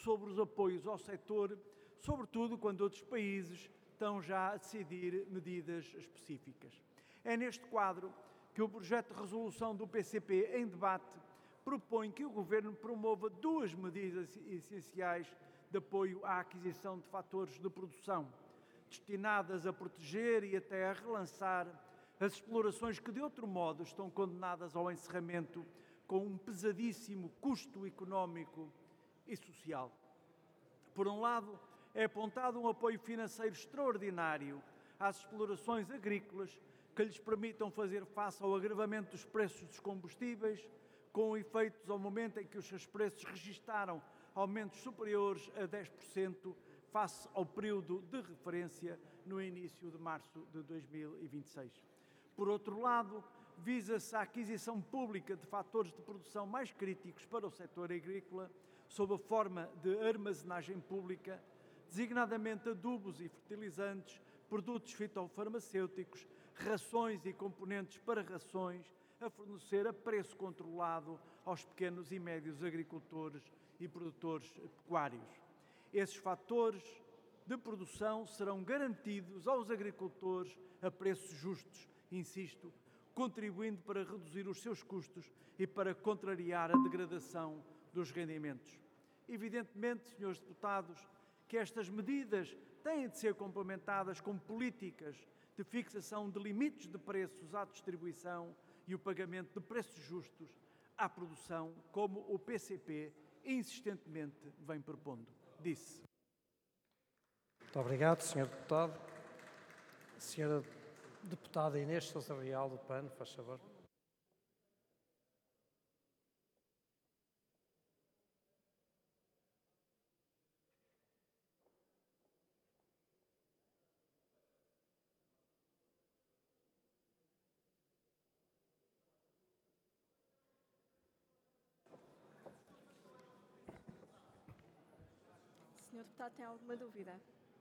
sobre os apoios ao setor, sobretudo quando outros países estão já a decidir medidas específicas. É neste quadro que o projeto de resolução do PCP em debate propõe que o Governo promova duas medidas essenciais de apoio à aquisição de fatores de produção, destinadas a proteger e até a relançar as explorações que, de outro modo, estão condenadas ao encerramento com um pesadíssimo custo económico e social. Por um lado, é apontado um apoio financeiro extraordinário às explorações agrícolas que lhes permitam fazer face ao agravamento dos preços dos combustíveis, com efeitos ao momento em que os seus preços registaram aumentos superiores a 10% face ao período de referência no início de março de 2026. Por outro lado, visa-se a aquisição pública de fatores de produção mais críticos para o setor agrícola, sob a forma de armazenagem pública, designadamente adubos e fertilizantes, produtos fitofarmacêuticos, rações e componentes para rações, a fornecer a preço controlado aos pequenos e médios agricultores e produtores pecuários. Esses fatores de produção serão garantidos aos agricultores a preços justos, insisto, contribuindo para reduzir os seus custos e para contrariar a degradação dos rendimentos. Evidentemente, senhores deputados, que estas medidas têm de ser complementadas com políticas de fixação de limites de preços à distribuição e o pagamento de preços justos à produção, como o PCP insistentemente vem propondo. Disse. Muito obrigado, Sr. Deputado. Sra. Deputada Inês Sousa Real, do PAN, faz favor. Senhor Deputado, tem alguma dúvida?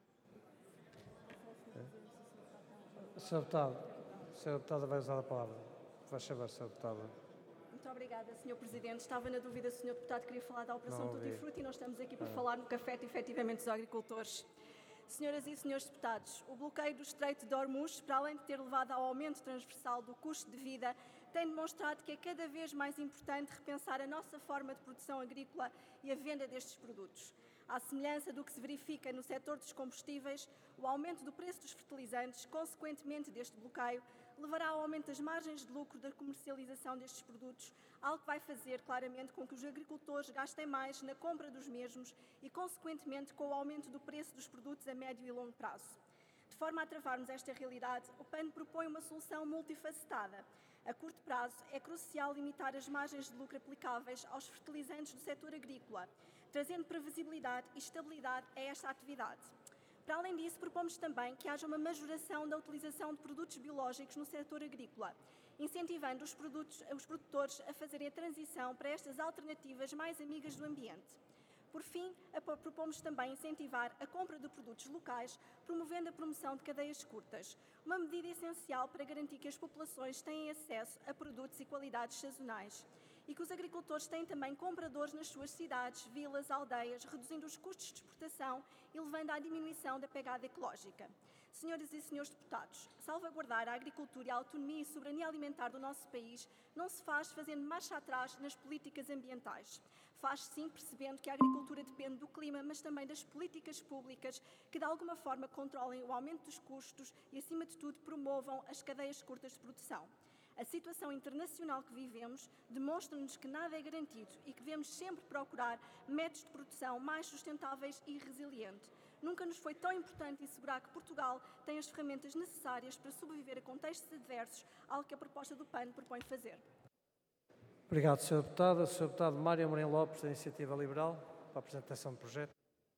Sra. Deputada vai usar a palavra. Faz favor, Sra. Deputada. Muito obrigada, Sr. Presidente. Estava na dúvida se o Sr. Deputado queria falar da Operação Tutti Frutti e nós estamos aqui para falar no que afeta efetivamente os agricultores. Senhoras e senhores deputados, o bloqueio do Estreito de Hormuz, para além de ter levado ao aumento transversal do custo de vida, tem demonstrado que é cada vez mais importante repensar a nossa forma de produção agrícola e a venda destes produtos. À semelhança do que se verifica no setor dos combustíveis, o aumento do preço dos fertilizantes, consequentemente deste bloqueio, levará ao aumento das margens de lucro da comercialização destes produtos, algo que vai fazer claramente com que os agricultores gastem mais na compra dos mesmos e, consequentemente, com o aumento do preço dos produtos a médio e longo prazo. De forma a travarmos esta realidade, o PAN propõe uma solução multifacetada. A curto prazo, é crucial limitar as margens de lucro aplicáveis aos fertilizantes do setor agrícola, trazendo previsibilidade e estabilidade a esta atividade. Para além disso, propomos também que haja uma majoração da utilização de produtos biológicos no setor agrícola, incentivando os produtores a fazerem a transição para estas alternativas mais amigas do ambiente. Por fim, propomos também incentivar a compra de produtos locais, promovendo a promoção de cadeias curtas, uma medida essencial para garantir que as populações têm acesso a produtos e qualidades sazonais e que os agricultores têm também compradores nas suas cidades, vilas, aldeias, reduzindo os custos de exportação e levando à diminuição da pegada ecológica. Senhoras e senhores deputados, salvaguardar a agricultura e a autonomia e soberania alimentar do nosso país não se faz fazendo marcha atrás nas políticas ambientais. Faz sim percebendo que a agricultura depende do clima, mas também das políticas públicas que de alguma forma controlem o aumento dos custos e, acima de tudo, promovam as cadeias curtas de produção. A situação internacional que vivemos demonstra-nos que nada é garantido e que devemos sempre procurar métodos de produção mais sustentáveis e resilientes. Nunca nos foi tão importante assegurar que Portugal tem as ferramentas necessárias para sobreviver a contextos adversos, algo que a proposta do PAN propõe fazer. Obrigado, Sr. Deputado. Sr. Deputado Mário Amorim Lopes, da Iniciativa Liberal, para a apresentação do projeto.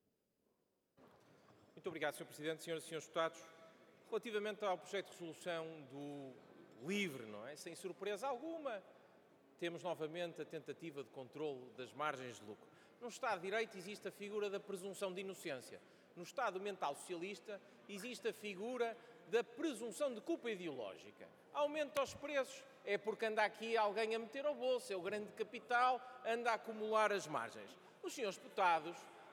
Muito obrigado, Sr. Presidente. Senhoras e senhores deputados, relativamente ao projeto de resolução do LIVRE, não é? Sem surpresa alguma, temos novamente a tentativa de controle das margens de lucro. No Estado de Direito existe a figura da presunção de inocência. No Estado mental socialista existe a figura da presunção de culpa ideológica. Aumenta os preços, é porque anda aqui alguém a meter ao bolso, é o grande capital, anda a acumular as margens. Os senhores deputados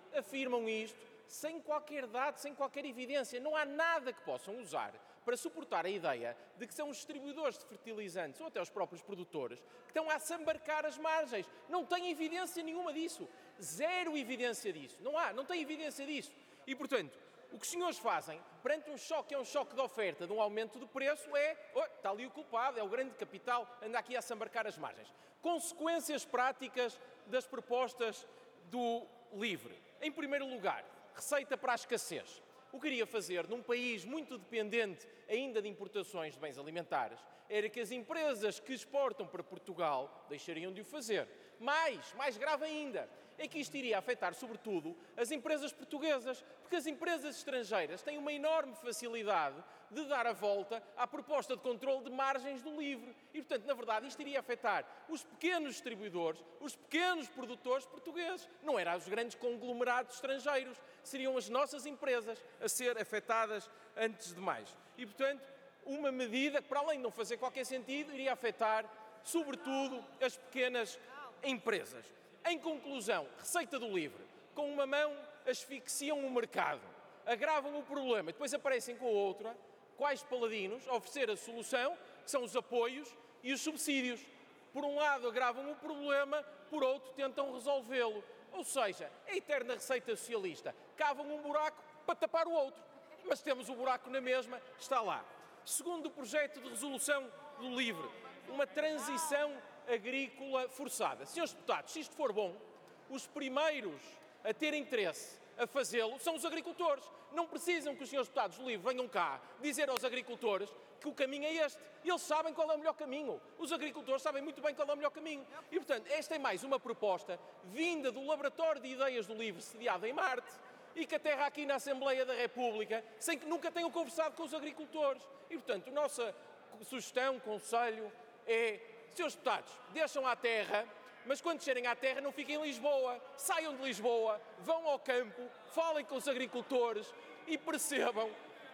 afirmam isto sem qualquer dado, sem qualquer evidência. Não há nada que possam usar para suportar a ideia de que são os distribuidores de fertilizantes ou até os próprios produtores que estão a assambarcar as margens. Não tem evidência nenhuma disso. Zero evidência disso. Não tem evidência disso. E, portanto, o que os senhores fazem, perante um choque, é um choque de oferta, de um aumento de preço, está ali o culpado, é o grande capital, anda aqui a assambarcar as margens. Consequências práticas das propostas do LIVRE. Em primeiro lugar, receita para a escassez. O que iria fazer num país muito dependente ainda de importações de bens alimentares era que as empresas que exportam para Portugal deixariam de o fazer. Mais grave ainda, é que isto iria afetar, sobretudo, as empresas portuguesas, porque as empresas estrangeiras têm uma enorme facilidade de dar a volta à proposta de controle de margens do LIVRE. E, portanto, na verdade, isto iria afetar os pequenos distribuidores, os pequenos produtores portugueses. Não eram os grandes conglomerados estrangeiros, seriam as nossas empresas a ser afetadas antes de mais. E, portanto, uma medida que, para além de não fazer qualquer sentido, iria afetar, sobretudo, as pequenas empresas. Em conclusão, receita do LIVRE. Com uma mão asfixiam o mercado, agravam o problema e depois aparecem com a outra, quais paladinos, a oferecer a solução, que são os apoios e os subsídios. Por um lado agravam o problema, por outro tentam resolvê-lo. Ou seja, a eterna receita socialista. Cavam um buraco para tapar o outro. Mas temos o buraco na mesma, está lá. Segundo o projeto de resolução do LIVRE, uma transição agrícola forçada. Senhores deputados, se isto for bom, os primeiros a ter interesse a fazê-lo são os agricultores. Não precisam que os senhores deputados do LIVRE venham cá dizer aos agricultores que o caminho é este. Eles sabem qual é o melhor caminho. Os agricultores sabem muito bem qual é o melhor caminho. E, portanto, esta é mais uma proposta vinda do Laboratório de Ideias do LIVRE, sediado em Marte, e que aterra aqui na Assembleia da República, sem que nunca tenham conversado com os agricultores. E, portanto, a nossa sugestão, conselho, é: senhores deputados, deixam à terra, mas quando chegarem à terra não fiquem em Lisboa. Saiam de Lisboa, vão ao campo, falem com os agricultores e percebam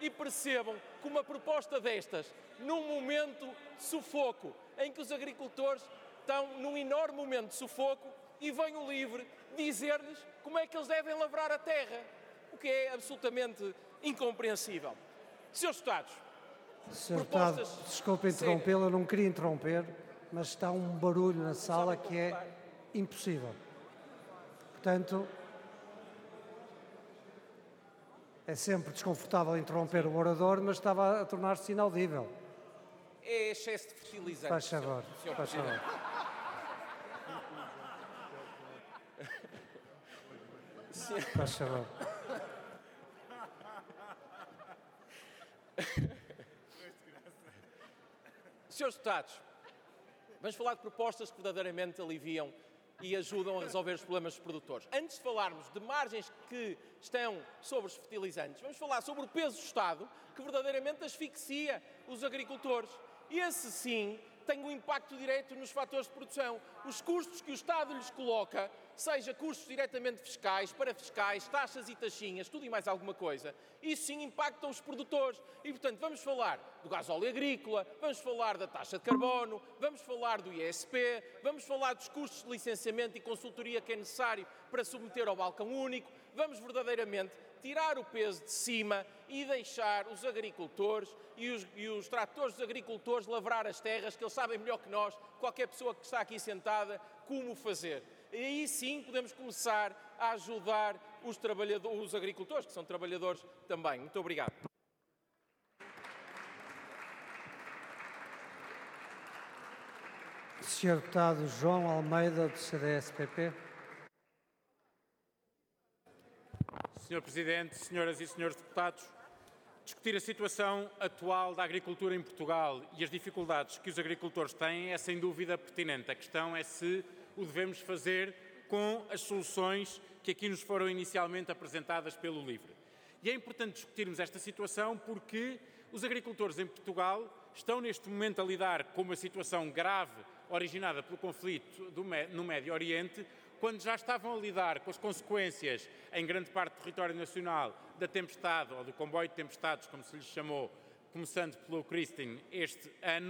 que uma proposta destas, num momento de sufoco, em que os agricultores estão num enorme momento de sufoco, e vem o LIVRE dizer-lhes como é que eles devem lavrar a terra, o que é absolutamente incompreensível. Senhores deputados, Sr. Deputado, desculpe interrompê-lo, eu não queria interromper, mas está um barulho na sala que é impossível. Portanto, é sempre desconfortável interromper o orador, mas estava a tornar-se inaudível. É excesso de fertilizante. Faz favor, faz favor. Faz favor. Senhores deputados, vamos falar de propostas que verdadeiramente aliviam e ajudam a resolver os problemas dos produtores. Antes de falarmos de margens que estão sobre os fertilizantes, vamos falar sobre o peso do Estado, que verdadeiramente asfixia os agricultores. E esse sim tem um impacto direto nos fatores de produção. Os custos que o Estado lhes coloca, seja custos diretamente fiscais, parafiscais, taxas e taxinhas, tudo e mais alguma coisa, isso sim impacta os produtores. E, portanto, vamos falar do gasóleo agrícola, vamos falar da taxa de carbono, vamos falar do ISP, vamos falar dos custos de licenciamento e consultoria que é necessário para submeter ao balcão único, vamos verdadeiramente tirar o peso de cima e deixar os agricultores e os tratores dos agricultores lavrar as terras, que eles sabem melhor que nós, qualquer pessoa que está aqui sentada, como fazer. E aí sim podemos começar a ajudar os agricultores, que são trabalhadores também. Muito obrigado. Sr. Deputado João Almeida, do CDS-PP. Sr. Presidente, senhoras e senhores deputados, discutir a situação atual da agricultura em Portugal e as dificuldades que os agricultores têm é sem dúvida pertinente. A questão é se o devemos fazer com as soluções que aqui nos foram inicialmente apresentadas pelo LIVRE. E é importante discutirmos esta situação porque os agricultores em Portugal estão neste momento a lidar com uma situação grave originada pelo conflito no Médio Oriente, quando já estavam a lidar com as consequências, em grande parte do território nacional, da tempestade, ou do comboio de tempestades, como se lhe chamou, começando pelo Christine este ano,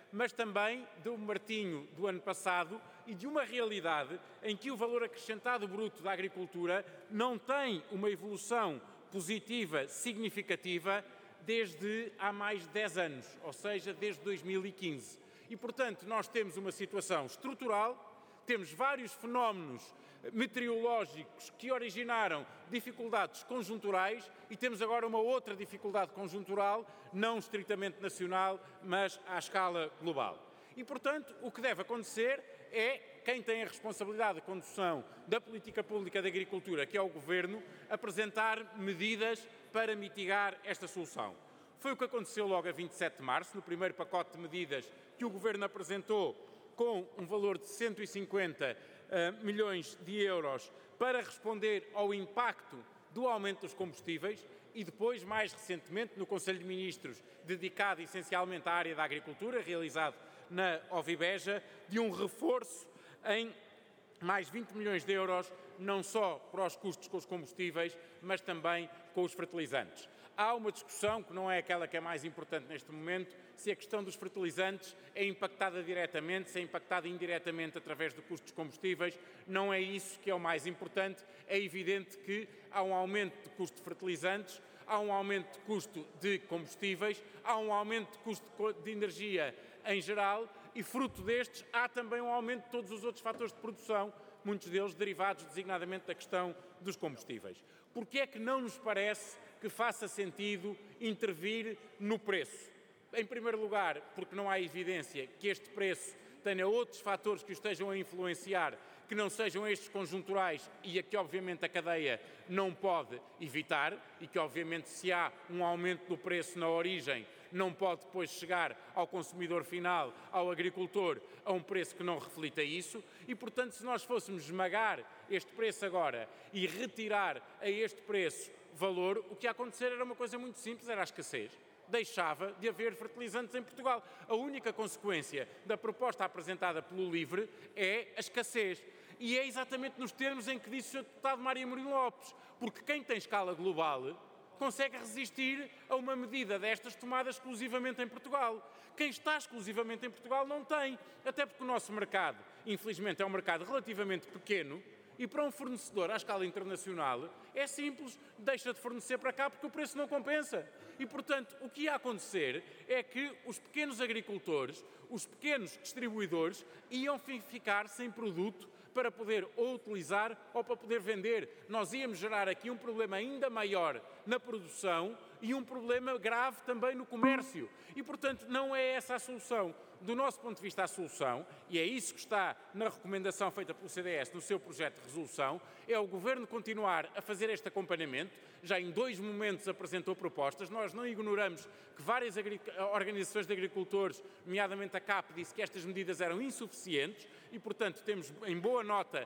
mas também do Martinho do ano passado e de uma realidade em que o valor acrescentado bruto da agricultura não tem uma evolução positiva significativa desde há mais de 10 anos, ou seja, desde 2015. E, portanto, nós temos uma situação estrutural, temos vários fenómenos meteorológicos que originaram dificuldades conjunturais e temos agora uma outra dificuldade conjuntural, não estritamente nacional, mas à escala global. E, portanto, o que deve acontecer é quem tem a responsabilidade de condução da política pública de agricultura, que é o Governo, apresentar medidas para mitigar esta solução. Foi o que aconteceu logo a 27 de março, no primeiro pacote de medidas que o Governo apresentou com um valor de 150 milhões de euros para responder ao impacto do aumento dos combustíveis e depois, mais recentemente, no Conselho de Ministros, dedicado essencialmente à área da agricultura, realizado na Ovibeja, de um reforço em mais 20 milhões de euros, não só para os custos com os combustíveis, mas também com os fertilizantes. Há uma discussão, que não é aquela que é mais importante neste momento, se a questão dos fertilizantes é impactada diretamente, se é impactada indiretamente através do custo dos combustíveis. Não é isso que é o mais importante. É evidente que há um aumento de custo de fertilizantes, há um aumento de custo de combustíveis, há um aumento de custo de energia em geral e, fruto destes, há também um aumento de todos os outros fatores de produção, muitos deles derivados designadamente da questão dos combustíveis. Porque é que não nos parece que faça sentido intervir no preço? Em primeiro lugar, porque não há evidência que este preço tenha outros fatores que o estejam a influenciar, que não sejam estes conjunturais e a que obviamente a cadeia não pode evitar e que obviamente se há um aumento do preço na origem não pode depois chegar ao consumidor final, ao agricultor, a um preço que não reflita isso e, portanto, se nós fôssemos esmagar este preço agora e retirar a este preço valor, o que ia acontecer era uma coisa muito simples, era a escassez. Deixava de haver fertilizantes em Portugal. A única consequência da proposta apresentada pelo LIVRE é a escassez. E é exatamente nos termos em que disse o Sr. Deputado Mário Amorim Lopes, porque quem tem escala global consegue resistir a uma medida destas tomada exclusivamente em Portugal. Quem está exclusivamente em Portugal não tem, até porque o nosso mercado, infelizmente, é um mercado relativamente pequeno e para um fornecedor à escala internacional é simples, deixa de fornecer para cá porque o preço não compensa. E, portanto, o que ia acontecer é que os pequenos agricultores, os pequenos distribuidores iam ficar sem produto para poder ou utilizar ou para poder vender. Nós íamos gerar aqui um problema ainda maior na produção e um problema grave também no comércio. E, portanto, não é essa a solução. Do nosso ponto de vista, a solução, e é isso que está na recomendação feita pelo CDS no seu projeto de resolução, é o Governo continuar a fazer este acompanhamento. Já em 2 momentos apresentou propostas. Nós não ignoramos que várias organizações de agricultores, nomeadamente a CAP, disse que estas medidas eram insuficientes e, portanto, temos em boa nota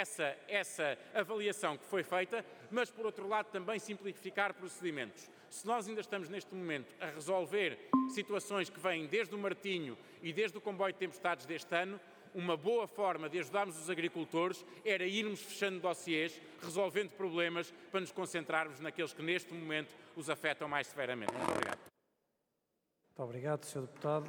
essa avaliação que foi feita, mas, por outro lado, também simplificar procedimentos. Se nós ainda estamos neste momento a resolver situações que vêm desde o Martinho e desde o comboio de tempestades deste ano, uma boa forma de ajudarmos os agricultores era irmos fechando dossiês, resolvendo problemas, para nos concentrarmos naqueles que neste momento os afetam mais severamente. Muito obrigado. Muito obrigado, Sr. Deputado.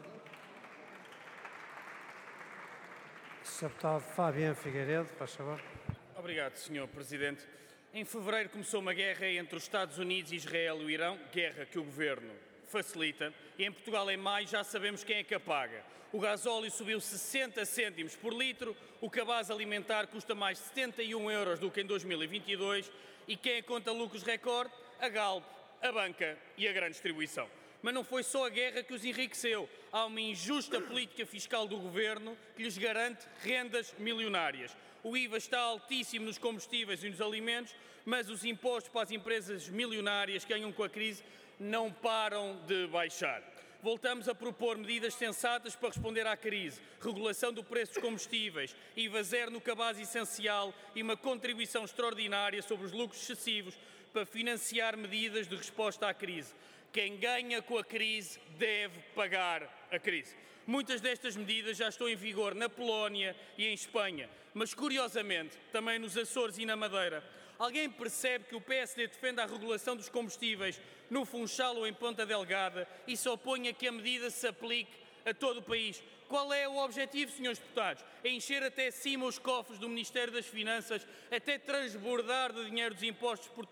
Sr. Deputado Fabiano Figueiredo, faz favor. Obrigado, Sr. Presidente. Em fevereiro começou uma guerra entre os Estados Unidos, Israel e o Irão, guerra que o Governo facilita, e em Portugal em maio já sabemos quem é que a paga. O gasóleo subiu 60 cêntimos por litro, o cabaz alimentar custa mais 71 euros do que em 2022 e quem conta lucros recorde? A Galp, a banca e a grande distribuição. Mas não foi só a guerra que os enriqueceu. Há uma injusta política fiscal do Governo que lhes garante rendas milionárias. O IVA está altíssimo nos combustíveis e nos alimentos, mas os impostos para as empresas milionárias que ganham com a crise não param de baixar. Voltamos a propor medidas sensatas para responder à crise, regulação do preço dos combustíveis, IVA zero no cabaz essencial e uma contribuição extraordinária sobre os lucros excessivos para financiar medidas de resposta à crise. Quem ganha com a crise deve pagar a crise. Muitas destas medidas já estão em vigor na Polónia e em Espanha, mas curiosamente também nos Açores e na Madeira. Alguém percebe que o PSD defende a regulação dos combustíveis no Funchal ou em Ponta Delgada e se opõe a que a medida se aplique a todo o país. Qual é o objetivo, senhores deputados? É encher até cima os cofres do Ministério das Finanças, até transbordar de dinheiro dos impostos portugueses